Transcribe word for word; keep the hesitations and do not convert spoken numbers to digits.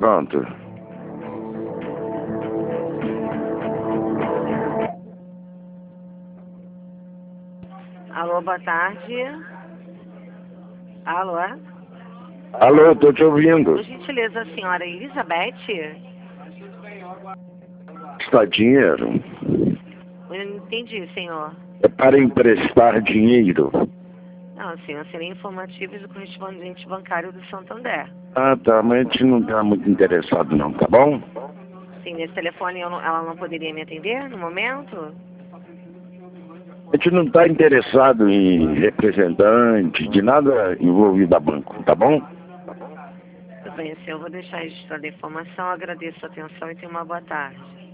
Pronto. Alô, boa tarde. Alô? Alô, tô te ouvindo. Por gentileza, a senhora Elizabeth? Está dinheiro? Eu não entendi, senhor. É para emprestar dinheiro. Não, senhor, seria informativo do correspondente bancário do Santander. Ah, tá, mas a gente não está muito interessado não, tá bom? Sim, nesse telefone eu não- ela não poderia me atender no momento? A gente não está interessado em representante, de nada envolvido a banco, tá bom? Tudo bem, senhor, eu vou deixar registrada a informação, agradeço a atenção e tenha uma boa tarde.